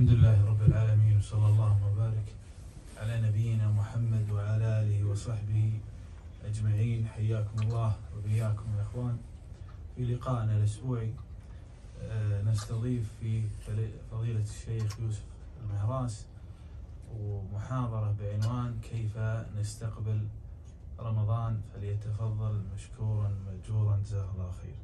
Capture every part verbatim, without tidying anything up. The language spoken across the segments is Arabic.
الحمد لله رب العالمين، وصلى الله وبارك على نبينا محمد وعلى آله وصحبه أجمعين. حياكم الله وبياكم يا إخوان في لقائنا الأسبوعي. نستضيف في فضيلة الشيخ يوسف المهراس ومحاضرة بعنوان كيف نستقبل رمضان، فليتفضل مشكورا مأجورا جزاه الله خير.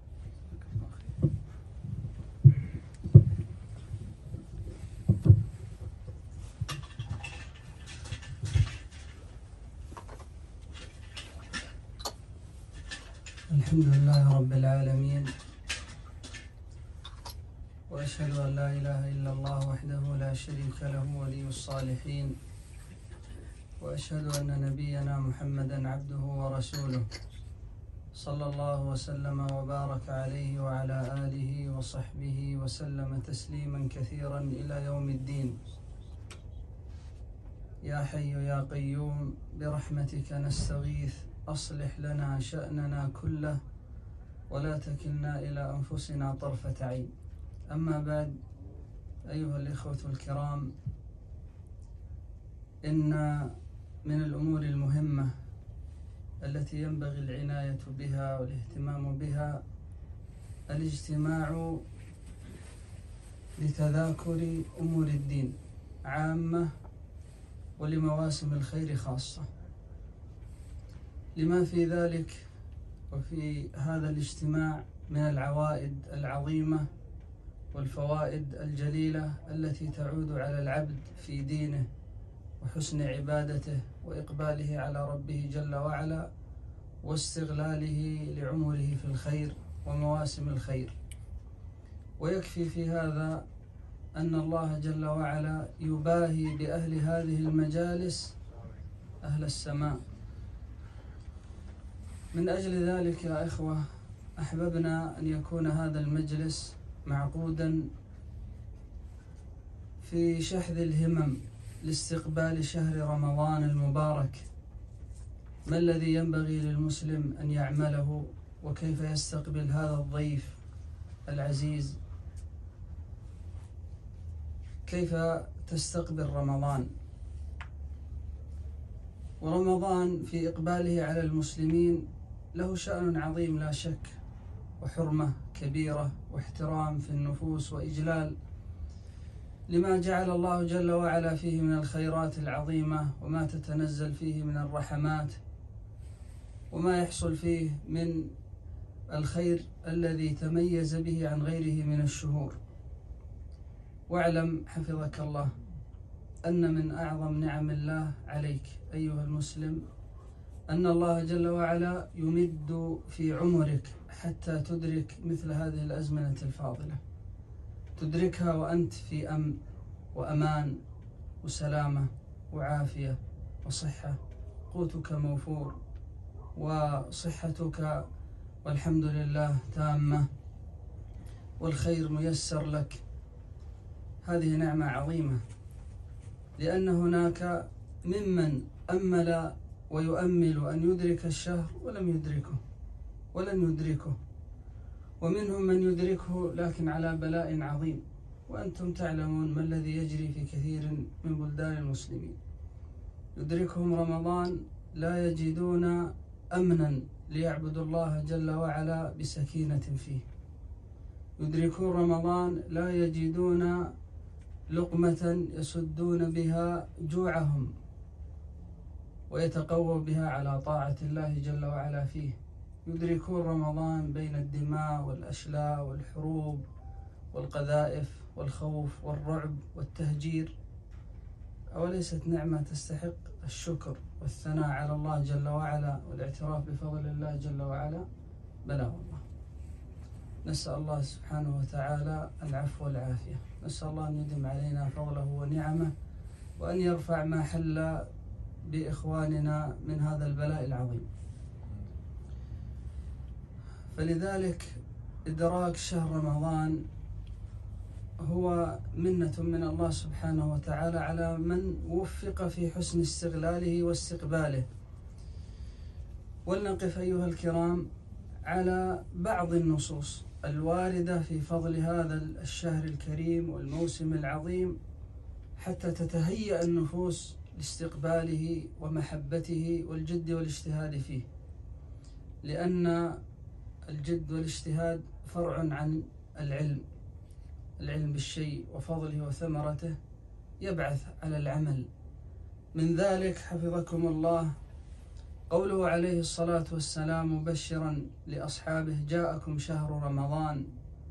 الحمد لله رب العالمين، وأشهد أن لا إله إلا الله وحده لا شريك له ولي الصالحين، وأشهد أن نبينا محمدا عبده ورسوله صلى الله وسلم وبارك عليه وعلى آله وصحبه وسلم تسليما كثيرا إلى يوم الدين. يا حي يا قيوم برحمتك نستغيث، أصلح لنا شأننا كله ولا تكلنا إلى أنفسنا طرفة عين. أما بعد، أيها الإخوة الكرام، إن من الأمور المهمة التي ينبغي العناية بها والاهتمام بها الاجتماع لتذاكر أمور الدين عامة ولمواسم الخير خاصة، لما في ذلك وفي هذا الاجتماع من العوائد العظيمة والفوائد الجليلة التي تعود على العبد في دينه وحسن عبادته وإقباله على ربه جل وعلا واستغلاله لعمره في الخير ومواسم الخير. ويكفي في هذا أن الله جل وعلا يباهي بأهل هذه المجالس أهل السماء. من أجل ذلك يا إخوة، أحببنا أن يكون هذا المجلس معقودا في شحذ الهمم لاستقبال شهر رمضان المبارك. ما الذي ينبغي للمسلم أن يعمله، وكيف يستقبل هذا الضيف العزيز؟ كيف تستقبل رمضان؟ ورمضان في إقباله على المسلمين له شأن عظيم لا شك، وحرمة كبيرة واحترام في النفوس وإجلال لما جعل الله جل وعلا فيه من الخيرات العظيمة، وما تتنزل فيه من الرحمات، وما يحصل فيه من الخير الذي تميز به عن غيره من الشهور. واعلم حفظك الله أن من أعظم نعم الله عليك أيها المسلم أن الله جل وعلا يمد في عمرك حتى تدرك مثل هذه الأزمنة الفاضلة، تدركها وأنت في أمن وأمان وسلامة وعافية وصحة، قوتك موفور وصحتك والحمد لله تامة والخير ميسر لك. هذه نعمة عظيمة، لأن هناك ممن أمل ويؤمل أن يدرك الشهر ولم يدركه ولن يدركه، ومنهم من يدركه لكن على بلاء عظيم. وأنتم تعلمون ما الذي يجري في كثير من بلدان المسلمين، يدركهم رمضان لا يجدون أمنا ليعبدوا الله جل وعلا بسكينة فيه، يدركون رمضان لا يجدون لقمة يسدون بها جوعهم ويتقووا بها على طاعة الله جل وعلا فيه، يدركون رمضان بين الدماء والأشلاء والحروب والقذائف والخوف والرعب والتهجير. أوليست نعمة تستحق الشكر والثناء على الله جل وعلا والاعتراف بفضل الله جل وعلا؟ بلى والله. نسأل الله سبحانه وتعالى العفو والعافية، نسأل الله أن يدم علينا فضله ونعمه، وأن يرفع ما حل بإخواننا من هذا البلاء العظيم. فلذلك إدراك شهر رمضان هو منة من الله سبحانه وتعالى على من وفق في حسن استغلاله واستقباله. ولنقف أيها الكرام على بعض النصوص الواردة في فضل هذا الشهر الكريم والموسم العظيم حتى تتهيأ النفوس لاستقباله ومحبته والجد والاجتهاد فيه، لأن الجد والاجتهاد فرع عن العلم. العلم بالشيء وفضله وثمرته يبعث على العمل. من ذلك حفظكم الله قوله عليه الصلاة والسلام مبشرا لأصحابه: جاءكم شهر رمضان،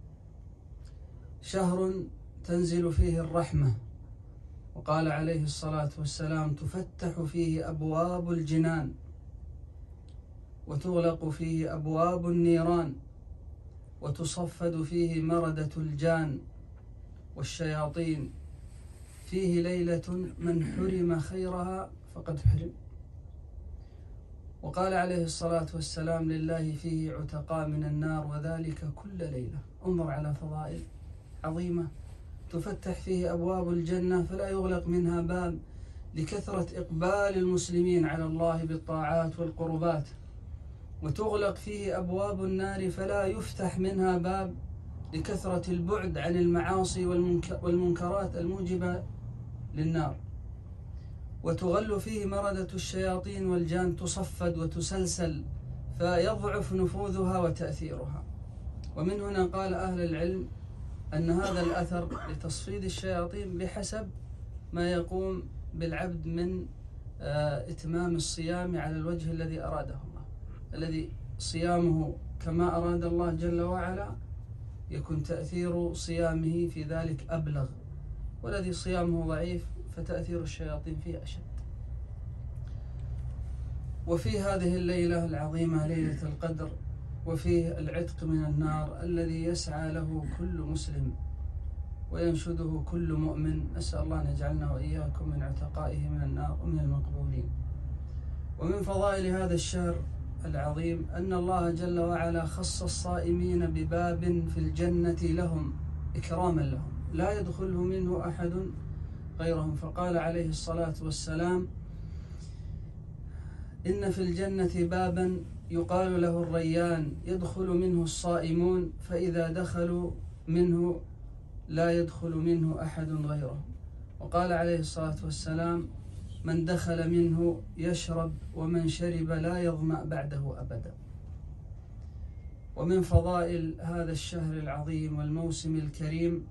شهر تنزل فيه الرحمة. وقال عليه الصلاة والسلام: تفتح فيه أبواب الجنان وتغلق فيه أبواب النيران وتصفد فيه مردة الجان والشياطين، فيه ليلة من حرم خيرها فقد حرم. وقال عليه الصلاة والسلام: لله فيه عتقاء من النار وذلك كل ليلة. انظر على فضائل عظيمة، تفتح فيه أبواب الجنة فلا يغلق منها باب لكثرة إقبال المسلمين على الله بالطاعات والقربات، وتغلق فيه أبواب النار فلا يفتح منها باب لكثرة البعد عن المعاصي والمنكرات الموجبة للنار، وتغل فيه مردة الشياطين والجان، تصفد وتسلسل فيضعف نفوذها وتأثيرها. ومن هنا قال أهل العلم أن هذا الأثر لتصفيد الشياطين بحسب ما يقوم بالعبد من إتمام الصيام على الوجه الذي أراده الله. الذي صيامه كما أراد الله جل وعلا يكون تأثير صيامه في ذلك أبلغ، والذي صيامه ضعيف فتأثير الشياطين فيه أشد. وفي هذه الليلة العظيمة ليلة القدر، وفيه العتق من النار الذي يسعى له كل مسلم وينشده كل مؤمن. نسأل الله أن يجعلنا وإياكم من عتقائه من النار ومن المقبولين. ومن فضائل هذا الشهر العظيم أن الله جل وعلا خص الصائمين بباب في الجنة لهم إكراما لهم، لا يدخله منه أحد غيرهم. فقال عليه الصلاة والسلام: إن في الجنة بابا يقال له الريان، يدخل منه الصائمون، فإذا دخلوا منه لا يدخل منه أحد غيرهم. وقال عليه الصلاة والسلام: من دخل منه يشرب، ومن شرب لا يظمأ بعده أبدا. ومن فضائل هذا الشهر العظيم والموسم الكريم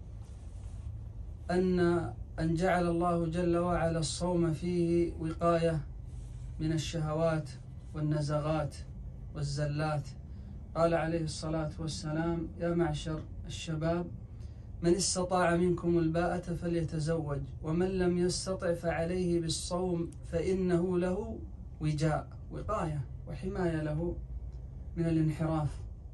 أن أن جعل الله جل وعلا الصوم فيه وقاية من الشهوات والنزغات والزلات. قال عليه الصلاة والسلام: يا معشر الشباب، من استطاع منكم الباءة فليتزوج، ومن لم يستطع فعليه بالصوم فإنه له وجاء، وقاية وحماية له من الانحراف،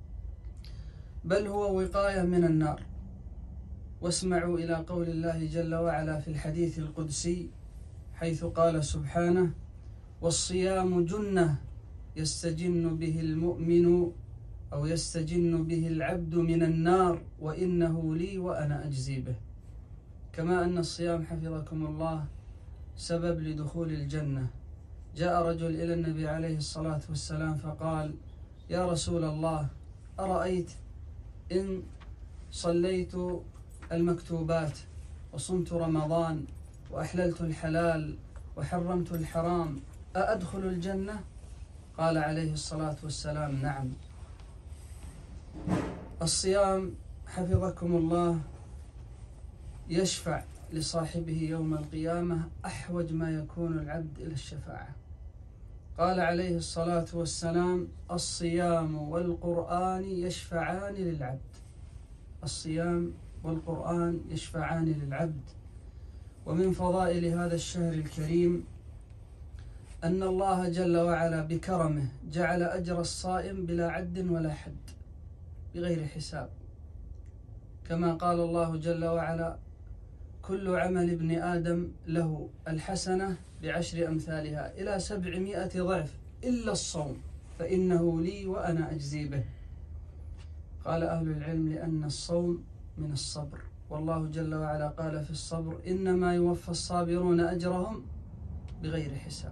بل هو وقاية من النار. واسمعوا إلى قول الله جل وعلا في الحديث القدسي حيث قال سبحانه: والصيام جنة يستجن به المؤمن أو يستجن به العبد من النار وإنه لي وأنا أجزي به. كما أن الصيام حفظكم الله سبب لدخول الجنة. جاء رجل إلى النبي عليه الصلاة والسلام فقال: يا رسول الله، أرأيت إن صليت المكتوبات وصمت رمضان وأحللت الحلال وحرمت الحرام أأدخل الجنة؟ قال عليه الصلاة والسلام: نعم. الصيام حفظكم الله يشفع لصاحبه يوم القيامة أحوج ما يكون العبد إلى الشفاعة. قال عليه الصلاة والسلام: الصيام والقرآن يشفعان للعبد. الصيام والقرآن يشفعان للعبد. ومن فضائل هذا الشهر الكريم أن الله جل وعلا بكرمه جعل أجر الصائم بلا عد ولا حد، بغير حساب، كما قال الله جل وعلا: كل عمل ابن آدم له الحسنة بعشر أمثالها إلى سبعمائة ضعف إلا الصوم فإنه لي وأنا أجزي به. قال أهل العلم: لأن الصوم من الصبر، والله جل وعلا قال في الصبر: إنما يوفى الصابرون أجرهم بغير حساب.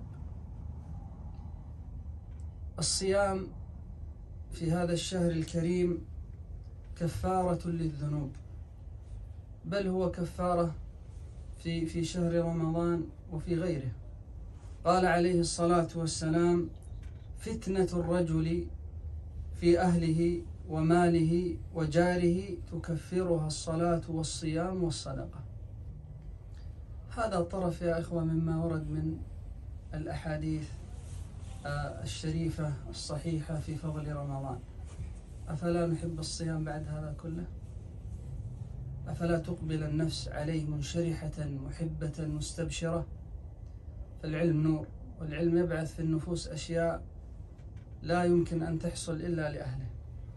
الصيام في هذا الشهر الكريم كفارة للذنوب، بل هو كفارة في في شهر رمضان وفي غيره. قال عليه الصلاة والسلام: فتنة الرجل في أهله وماله وجاره تكفرها الصلاة والصيام والصدقة. هذا طرف يا إخوة مما ورد من الأحاديث الشريفة الصحيحة في فضل رمضان. أفلا نحب الصيام بعد هذا كله؟ أفلا تقبل النفس عليه منشرحة محبة مستبشرة؟ فالعلم نور، والعلم يبعث في النفوس أشياء لا يمكن أن تحصل إلا لأهله.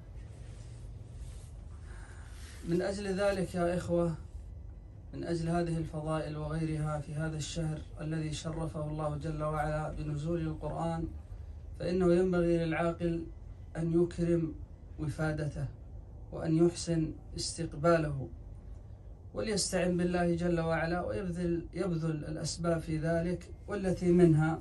من أجل ذلك يا إخوة، من أجل هذه الفضائل وغيرها في هذا الشهر الذي شرفه الله جل وعلا بنزول القرآن، فإنه ينبغي للعاقل أن يكرم وفادته وأن يحسن استقباله، وليستعن بالله جل وعلا ويبذل يبذل الأسباب في ذلك، والتي منها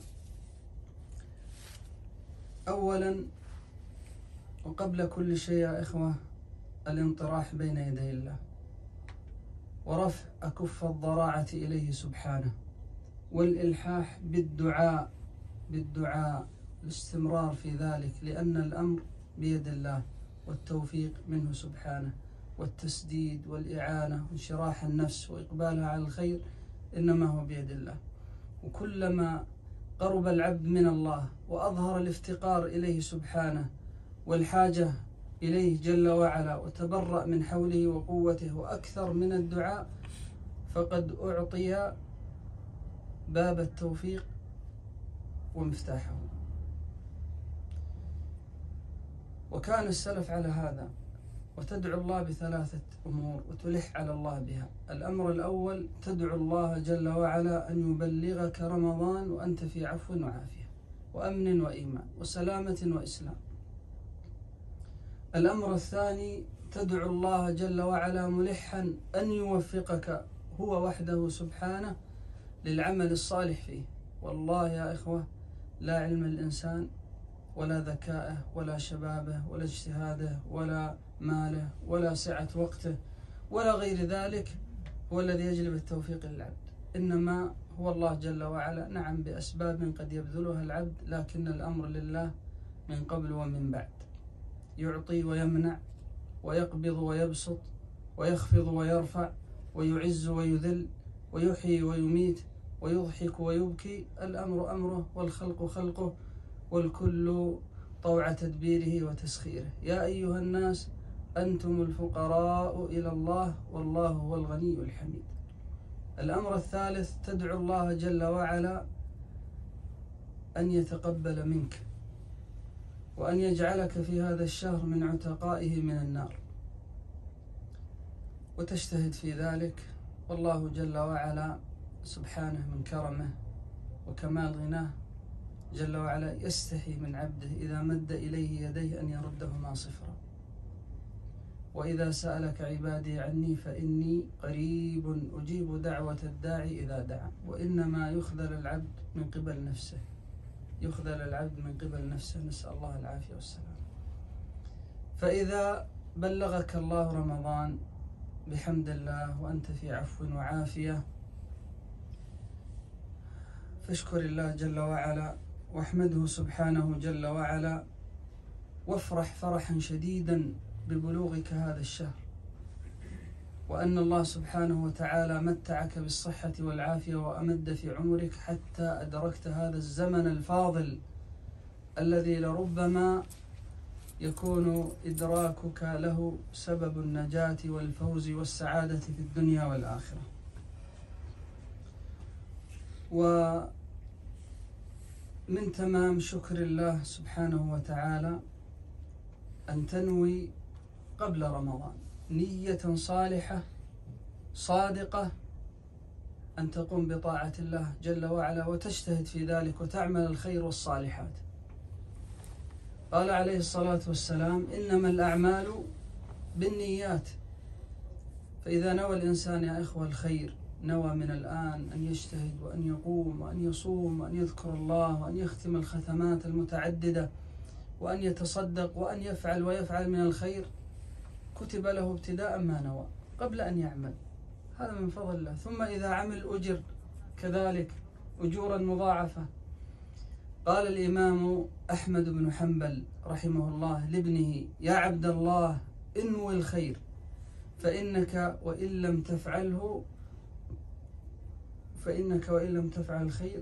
أولا وقبل كل شيء يا إخوة الانطراح بين يدي الله، ورفع أكف الضراعة إليه سبحانه، والإلحاح بالدعاء بالدعاء الاستمرار في ذلك، لأن الأمر بيد الله، والتوفيق منه سبحانه، والتسديد والإعانة وانشراح النفس وإقبالها على الخير إنما هو بيد الله. وكلما قرب العبد من الله وأظهر الافتقار إليه سبحانه والحاجة إليه جل وعلا، وتبرأ من حوله وقوته وأكثر من الدعاء، فقد أعطي باب التوفيق ومفتاحه. وكان السلف على هذا، وتدعو الله بثلاثة أمور وتلح على الله بها. الأمر الأول تدعو الله جل وعلا أن يبلغك رمضان وأنت في عفو وعافية وأمن وإيمان وسلامة وإسلام. الأمر الثاني تدعو الله جل وعلا ملحا أن يوفقك هو وحده سبحانه للعمل الصالح فيه. والله يا إخوة لا علم الإنسان ولا ذكائه ولا شبابه ولا اجتهاده ولا ماله ولا سعة وقته ولا غير ذلك هو الذي يجلب التوفيق للعبد، إنما هو الله جل وعلا، نعم بأسباب قد يبذلها العبد، لكن الأمر لله من قبل ومن بعد. يعطي ويمنع ويقبض ويبسط ويخفض ويرفع ويعز ويذل ويحيي ويميت ويضحك ويبكي. الأمر أمره والخلق خلقه، والكل طوع تدبيره وتسخيره. يا أيها الناس أنتم الفقراء إلى الله والله هو الغني الحميد. الأمر الثالث تدعو الله جل وعلا أن يتقبل منك وأن يجعلك في هذا الشهر من عتقائه من النار، وتجتهد في ذلك، والله جل وعلا سبحانه من كرمه وكمال غناه جل وعلا يستحي من عبده إذا مد إليه يديه أن يردهما صفرا. وإذا سألك عبادي عني فإني قريب أجيب دعوة الداعي إذا دعا. وإنما يخذل العبد من قبل نفسه، يخذل العبد من قبل نفسه، نسأل الله العافية والسلام. فإذا بلغك الله رمضان بحمد الله وأنت في عفو وعافية، فاشكر الله جل وعلا واحمده سبحانه جل وعلا، وافرح فرحا شديدا ببلوغك هذا الشهر، وأن الله سبحانه وتعالى متعك بالصحة والعافية وأمد في عمرك حتى أدركت هذا الزمن الفاضل الذي لربما يكون إدراكك له سبب النجاة والفوز والسعادة في الدنيا والآخرة. ومن تمام شكر الله سبحانه وتعالى أن تنوي قبل رمضان نية صالحة صادقة أن تقوم بطاعة الله جل وعلا وتجتهد في ذلك وتعمل الخير والصالحات. قال عليه الصلاة والسلام: إنما الأعمال بالنيات. فإذا نوى الإنسان يا إخوة الخير، نوى من الآن أن يجتهد وأن يقوم وأن يصوم وأن يذكر الله وأن يختم الختمات المتعددة وأن يتصدق وأن يفعل ويفعل من الخير، كتب له ابتداء ما نوى قبل أن يعمل. هذا من فضل الله. ثم إذا عمل أجر كذلك أجورا مضاعفة. قال الإمام أحمد بن حنبل رحمه الله لابنه: يا عبد الله انوي الخير، فإنك وإن لم تفعله فإنك وإن لم تفعل الخير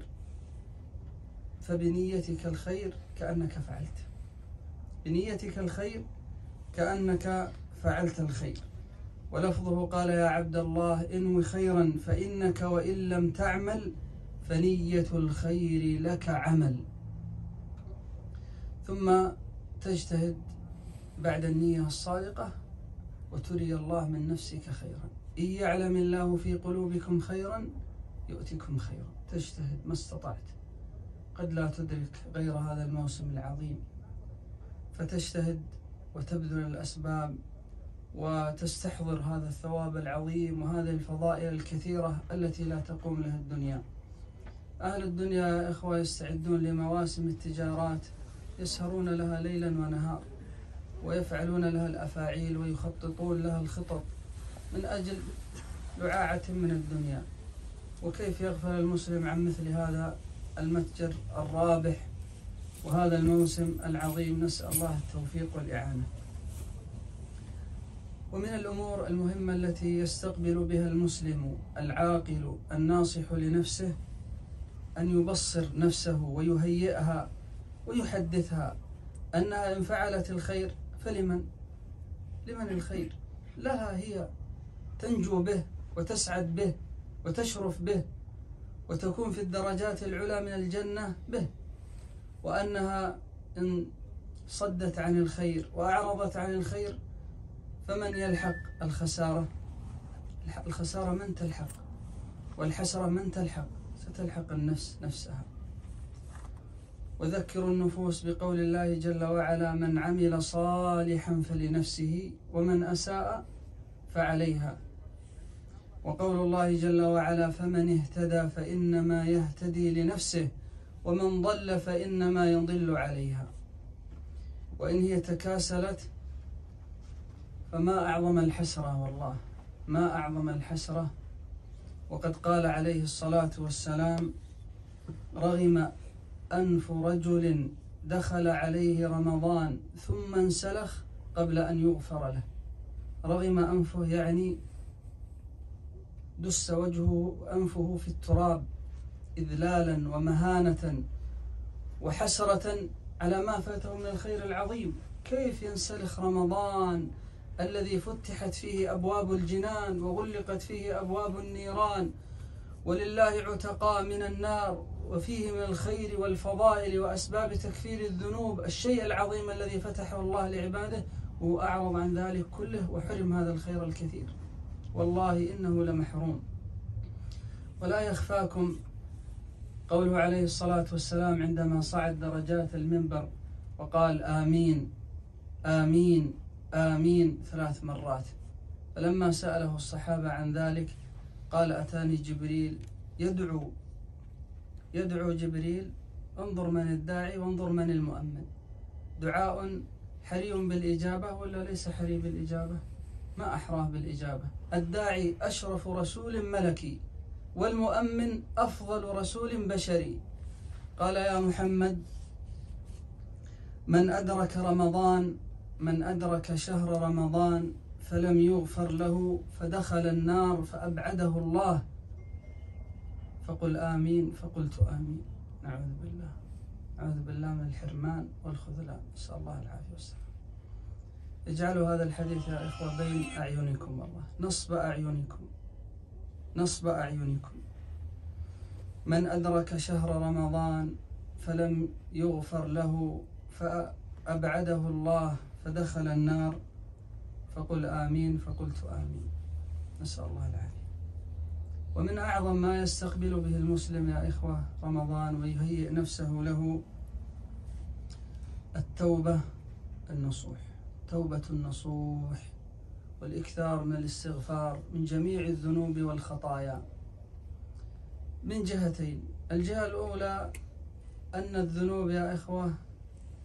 فبنيتك الخير كأنك فعلت. بنيتك الخير كأنك فعلت الخير. ولفظه قال: يا عبد الله انوي خيرا، فإنك وإن لم تعمل فنية الخير لك عمل. ثم تجتهد بعد النية الصادقة وتري الله من نفسك خيرا. إن يعلم الله في قلوبكم خيرا يؤتكم خيرا. تجتهد ما استطعت، قد لا تدرك غير هذا الموسم العظيم، فتجتهد وتبذل الأسباب وتستحضر هذا الثواب العظيم وهذه الفضائل الكثيرة التي لا تقوم لها الدنيا. أهل الدنيا يا إخوة يستعدون لمواسم التجارات، يسهرون لها ليلا ونهار، ويفعلون لها الأفاعيل ويخططون لها الخطط من أجل لعاعة من الدنيا. وكيف يغفل المسلم عن مثل هذا المتجر الرابح وهذا الموسم العظيم؟ نسأل الله التوفيق والإعانة. ومن الأمور المهمة التي يستقبل بها المسلم العاقل الناصح لنفسه أن يبصر نفسه ويهيئها ويحدثها أنها إن فعلت الخير فلمن؟ لمن الخير؟ لها هي، تنجو به وتسعد به وتشرف به وتكون في الدرجات العلى من الجنة به. وأنها إن صدت عن الخير وأعرضت عن الخير فمن يلحق الخسارة؟ الخسارة من تلحق؟ والحسرة من تلحق؟ ستلحق النفس نفسها. وذكروا النفوس بقول الله جل وعلا: من عمل صالحا فلنفسه ومن أساء فعليها. وقول الله جل وعلا: فمن اهتدى فإنما يهتدي لنفسه ومن ضل فإنما يضل عليها. وإن هي تكاسلت فما أعظم الحسرة، والله ما أعظم الحسرة. وقد قال عليه الصلاة والسلام: رغم أنف رجل دخل عليه رمضان ثم انسلخ قبل أن يغفر له. رغم أنفه يعني دس وجهه أنفه في التراب إذلالا ومهانة وحسرة على ما فاته من الخير العظيم. كيف ينسلخ رمضان الذي فتحت فيه أبواب الجنان وغلقت فيه أبواب النيران، ولله عتقاء من النار، وفيه من الخير والفضائل وأسباب تكفير الذنوب الشيء العظيم الذي فتحه الله لعباده، وأعرض عن ذلك كله وحرم هذا الخير الكثير. والله إنه لمحروم. ولا يخفاكم قوله عليه الصلاة والسلام عندما صعد درجات المنبر وقال: آمين آمين آمين ثلاث مرات. فلما سأله الصحابة عن ذلك قال: أتاني جبريل يدعو يدعو جبريل. انظر من الداعي وانظر من المؤمن. دعاء حري بالإجابة ولا ليس حري بالإجابة؟ ما أحراه بالإجابة. الداعي أشرف رسول ملكي، والمؤمن أفضل رسول بشري. قال: يا محمد، من أدرك رمضان من أدرك شهر رمضان فلم يغفر له فدخل النار فأبعده الله، فقل آمين. فقلت آمين. نعوذ بالله نعوذ بالله من الحرمان والخذلان، نسأل الله العافية والسلام. اجعلوا هذا الحديث يا إخوة بين أعينكم، والله نصب أعينكم نصب أعينكم. من أدرك شهر رمضان فلم يغفر له فأبعده الله فدخل النار، فقل آمين. فقلت آمين. نسأل الله العافية. ومن أعظم ما يستقبل به المسلم يا إخوة رمضان ويهيئ نفسه له التوبة النصوح، توبة النصوح، والإكثار من الاستغفار من جميع الذنوب والخطايا من جهتين. الجهة الأولى أن الذنوب يا إخوة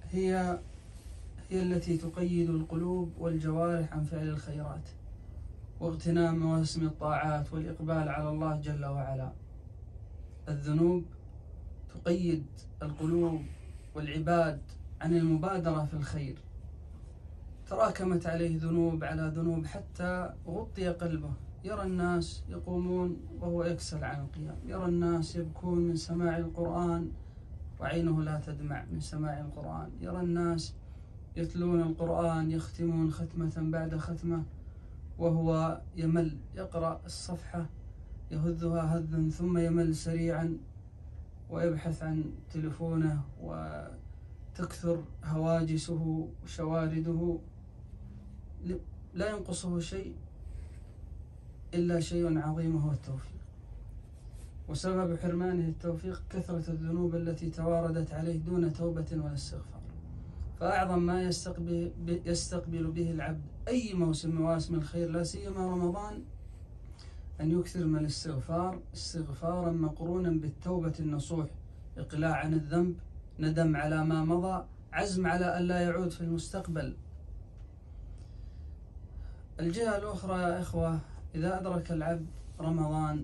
هي هي التي تقيد القلوب والجوارح عن فعل الخيرات، واغتنام مواسم الطاعات والإقبال على الله جل وعلا. الذنوب تقيد القلوب والعباد عن المبادرة في الخير. تراكمت عليه ذنوب على ذنوب حتى غطي قلبه. يرى الناس يقومون وهو يكسل عن القيام، يرى الناس يبكون من سماع القرآن وعينه لا تدمع من سماع القرآن، يرى الناس يتلون القرآن يختمون ختمة بعد ختمة وهو يمل، يقرأ الصفحة يهذها هذ ثم يمل سريعا ويبحث عن تلفونه وتكثر هواجسه وشوارده. لا ينقصه شيء إلا شيء عظيم هو التوفيق، وسبب حرمانه التوفيق كثرة الذنوب التي تواردت عليه دون توبة ولا استغفار. فأعظم ما يستقبل, يستقبل به العبد أي موسم مواسم الخير لا سيما رمضان أن يكثر من الاستغفار، استغفارا مقرونا بالتوبة النصوح، إقلاع عن الذنب، ندم على ما مضى، عزم على أن لا يعود في المستقبل. الجهة الأخرى يا إخوة، إذا أدرك العبد رمضان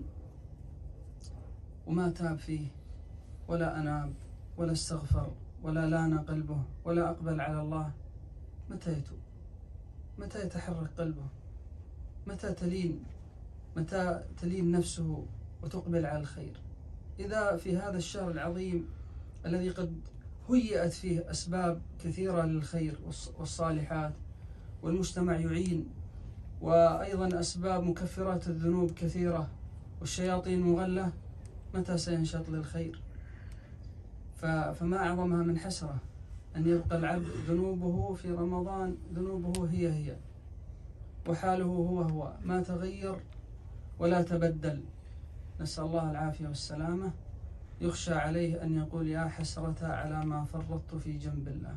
وما تاب فيه ولا أناب ولا استغفر ولا لان قلبه ولا أقبل على الله، متى يتوب؟ متى يتحرك قلبه؟ متى تلين متى تلين نفسه وتقبل على الخير؟ إذا في هذا الشهر العظيم الذي قد هيئت فيه أسباب كثيرة للخير والصالحات والمجتمع يعين، وأيضا أسباب مكفرات الذنوب كثيرة والشياطين مغلة، متى سينشط للخير؟ فما أعظمها من حسرة أن يبقى العبد ذنوبه في رمضان ذنوبه هي هي وحاله هو هو، ما تغير ولا تبدل. نسأل الله العافية والسلامة. يخشى عليه أن يقول يا حسرة على ما فرطت في جنب الله.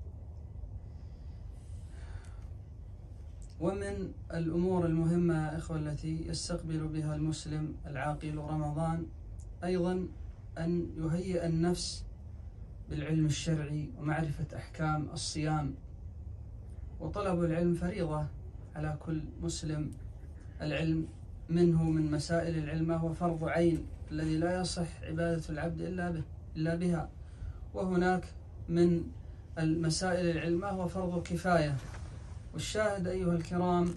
ومن الأمور المهمة يا إخوة التي يستقبل بها المسلم العاقل رمضان أيضا أن يهيئ النفس بالعلم الشرعي ومعرفة أحكام الصيام. وطلب العلم فريضة على كل مسلم. العلم منه من مسائل العلم هو فرض عين الذي لا يصح عبادة العبد إلا به إلا بها، وهناك من المسائل العلم هو فرض كفاية. والشاهد أيها الكرام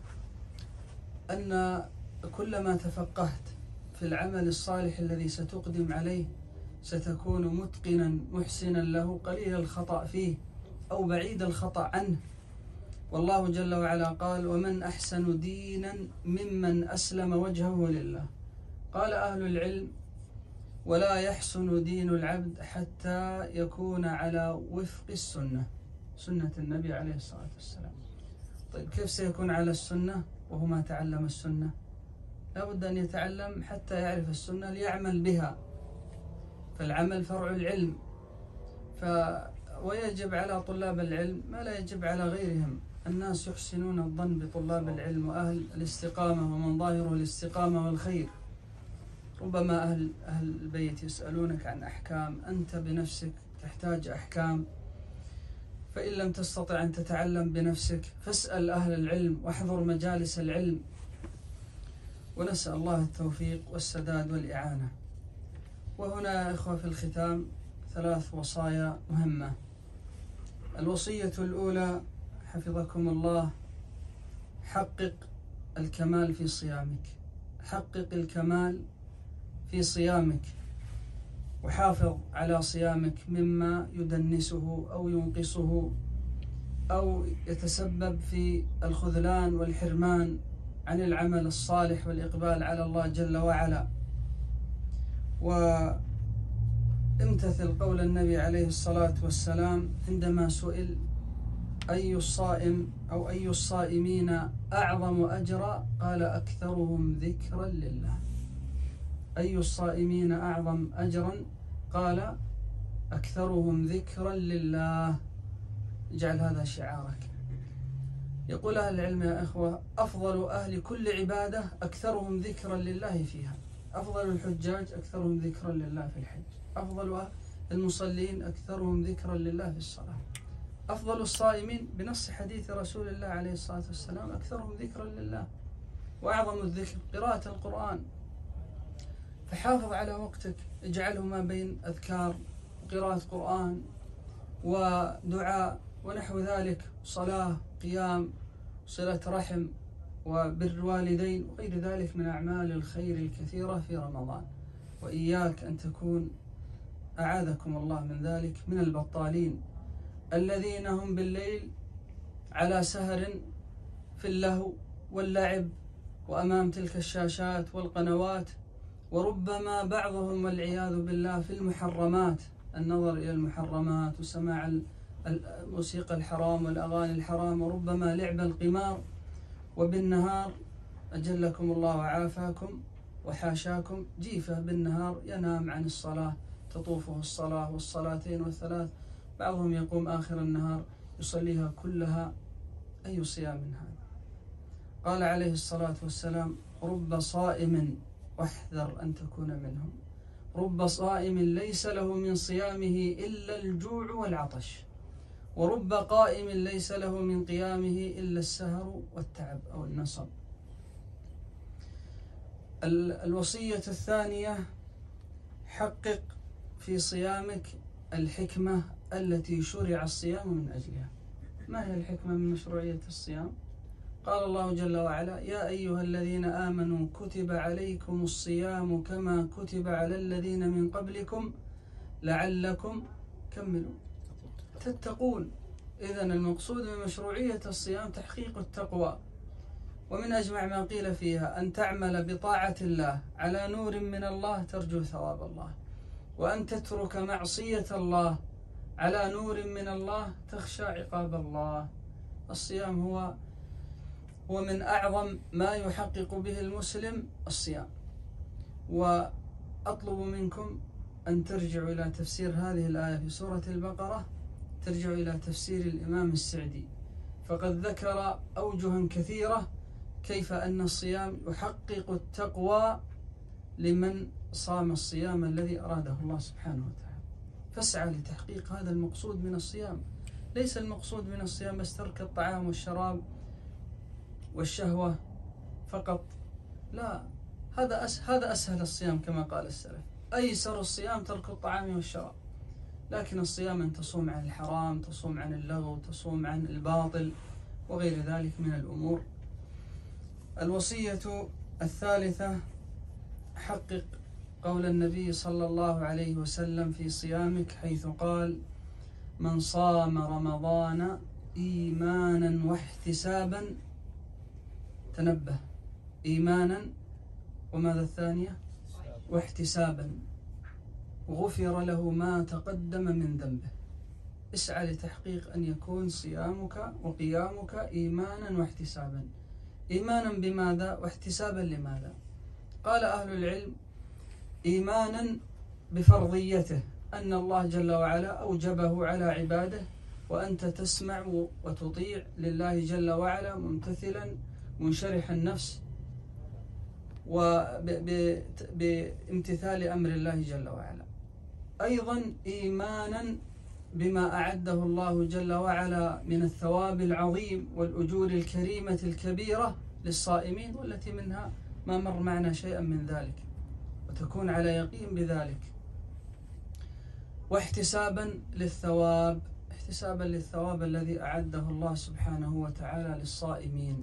أن كلما تفقهت في العمل الصالح الذي ستقدم عليه ستكون متقنا محسنا له قليل الخطأ فيه أو بعيد الخطأ عنه. والله جل وعلا قال ومن أحسن دينا ممن أسلم وجهه لله. قال أهل العلم ولا يحسن دين العبد حتى يكون على وفق السنة، سنة النبي عليه الصلاة والسلام. طيب كيف سيكون على السنة وهو ما تعلم السنة؟ لابد أن يتعلم حتى يعرف السنة ليعمل بها، فالعمل فرع العلم. ف ويجب على طلاب العلم ما لا يجب على غيرهم. الناس يحسنون الظن بطلاب العلم وأهل الاستقامة ومن ظاهره الاستقامة والخير. ربما أهل, أهل البيت يسألونك عن أحكام، أنت بنفسك تحتاج أحكام، فإن لم تستطع أن تتعلم بنفسك فاسأل أهل العلم واحضر مجالس العلم. ونسأل الله التوفيق والسداد والإعانة. وهنا يا إخوة في الختام ثلاث وصايا مهمة. الوصية الأولى حفظكم الله: حقق الكمال في صيامك، حقق الكمال في صيامك، وحافظ على صيامك مما يدنسه أو ينقصه أو يتسبب في الخذلان والحرمان عن العمل الصالح والإقبال على الله جل وعلا. وامتثل قول النبي عليه الصلاة والسلام عندما سئل أي الصائم أو أي الصائمين أعظم أجرا، قال أكثرهم ذكرا لله. أي الصائمين أعظم أجرا؟ قال أكثرهم ذكرا لله. اجعل هذا شعارك. يقول أهل العلم يا إخوة أفضل أهل كل عبادة أكثرهم ذكرا لله فيها. أفضل الحجاج أكثرهم ذكرا لله في الحج، أفضل المصلين أكثرهم ذكرا لله في الصلاة، أفضل الصائمين بنص حديث رسول الله عليه الصلاة والسلام أكثرهم ذكرا لله. وأعظم الذكر قراءة القرآن. فحافظ على وقتك، اجعله ما بين أذكار وقراءة قرآن ودعاء ونحو ذلك، صلاة، قيام، صلة رحم، وبر والدين وغير ذلك من أعمال الخير الكثيرة في رمضان. وإياك أن تكون، أعاذكم الله من ذلك، من البطالين الذين هم بالليل على سهر في اللهو واللعب وأمام تلك الشاشات والقنوات، وربما بعضهم والعياذ بالله في المحرمات، النظر إلى المحرمات وسماع الموسيقى الحرام والأغاني الحرام، وربما لعب القمار. وبالنهار أجلكم الله وعافاكم وحاشاكم جيفة بالنهار ينام عن الصلاة، تطوفه الصلاة والصلاتين والثلاث، بعضهم يقوم آخر النهار يصليها كلها. أي صيام هذا؟ قال عليه الصلاة والسلام: رب صائم واحذر أن تكون منهم، رب صائم ليس له من صيامه إلا الجوع والعطش، ورب قائم ليس له من قيامه إلا السهر والتعب أو النصب. الوصية الثانية: حقق في صيامك الحكمة التي شرع الصيام من أجلها. ما هي الحكمة من مشروعية الصيام؟ قال الله جل وعلا: يا أيها الذين آمنوا كتب عليكم الصيام كما كتب على الذين من قبلكم لعلكم كملوا تتقون. إذن المقصود من مشروعية الصيام تحقيق التقوى، ومن أجمع ما قيل فيها أن تعمل بطاعة الله على نور من الله ترجو ثواب الله، وأن تترك معصية الله على نور من الله تخشى عقاب الله. الصيام هو هو من أعظم ما يحقق به المسلم الصيام. وأطلب منكم أن ترجعوا إلى تفسير هذه الآية في سورة البقرة، ترجعوا إلى تفسير الإمام السعدي، فقد ذكر أوجها كثيرة كيف أن الصيام يحقق التقوى لمن صام الصيام الذي أراده الله سبحانه وتعالى. فاسعى لتحقيق هذا المقصود من الصيام. ليس المقصود من الصيام بس ترك الطعام والشراب والشهوة فقط، لا، هذا أس هذا أسهل الصيام كما قال السلف، أيسر الصيام ترك الطعام والشراب. لكن الصيام أن تصوم عن الحرام، تصوم عن اللغو، تصوم عن الباطل وغير ذلك من الأمور. الوصية الثالثة: حقق قول النبي صلى الله عليه وسلم في صيامك حيث قال: من صام رمضان إيمانا واحتسابا، تنبه، إيمانا وماذا الثانية؟ واحتسابا، غفر له ما تقدم من ذنبه. اسعى لتحقيق أن يكون صيامك وقيامك إيمانا واحتسابا. إيمانا بماذا؟ واحتسابا لماذا؟ قال أهل العلم: إيمانا بفرضيته، أن الله جل وعلا أوجبه على عباده، وأنت تسمع وتطيع لله جل وعلا ممتثلا منشرح النفس وبامتثال أمر الله جل وعلا. أيضا إيمانا بما أعده الله جل وعلا من الثواب العظيم والأجور الكريمة الكبيرة للصائمين، والتي منها ما مر معنا شيئا من ذلك، وتكون على يقين بذلك. واحتسابا للثواب، احتسابا للثواب الذي أعده الله سبحانه وتعالى للصائمين.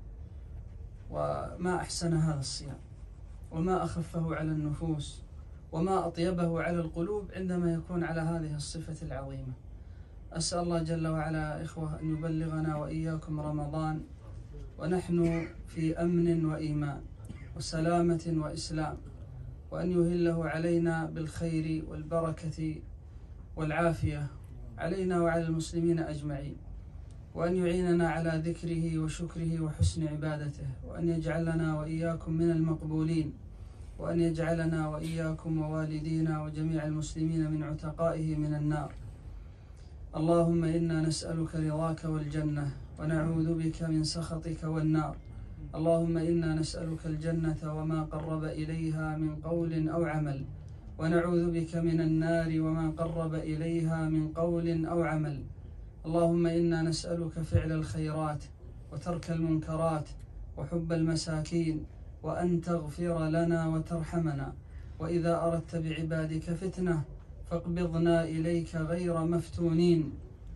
وما أحسن هذا الصيام، وما أخفه على النفوس، وما أطيبه على القلوب عندما يكون على هذه الصفة العظيمة. أسأل الله جل وعلا إخوة أن يبلغنا وإياكم رمضان ونحن في أمن وإيمان وسلامة وإسلام، وأن يهله علينا بالخير والبركة والعافية علينا وعلى المسلمين أجمعين، وأن يعيننا على ذكره وشكره وحسن عبادته، وأن يجعلنا وإياكم من المقبولين، وأن يجعلنا وإياكم ووالدينا وجميع المسلمين من عتقائه من النار. اللهم إنا نسألك رضاك والجنة، ونعوذ بك من سخطك والنار. اللهم إنا نسألك الجنة وما قرب إليها من قول أو عمل، ونعوذ بك من النار وما قرب إليها من قول أو عمل. اللهم إنا نسألك فعل الخيرات وترك المنكرات وحب المساكين، وأن تغفر لنا وترحمنا، وإذا أردت بعبادك فتنة فاقبضنا إليك غير مفتونين.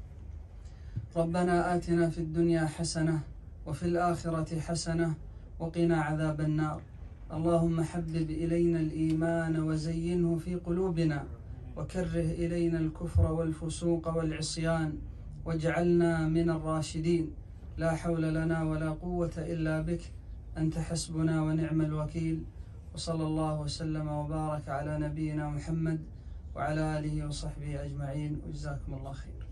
ربنا آتنا في الدنيا حسنة وفي الآخرة حسنة وقنا عذاب النار. اللهم حبب إلينا الإيمان وزينه في قلوبنا، وكره إلينا الكفر والفسوق والعصيان، واجعلنا من الراشدين. لا حول لنا ولا قوة إلا بك، أنت حسبنا ونعم الوكيل. وصلى الله وسلم وبارك على نبينا محمد وعلى آله وصحبه أجمعين، وجزاكم الله خير.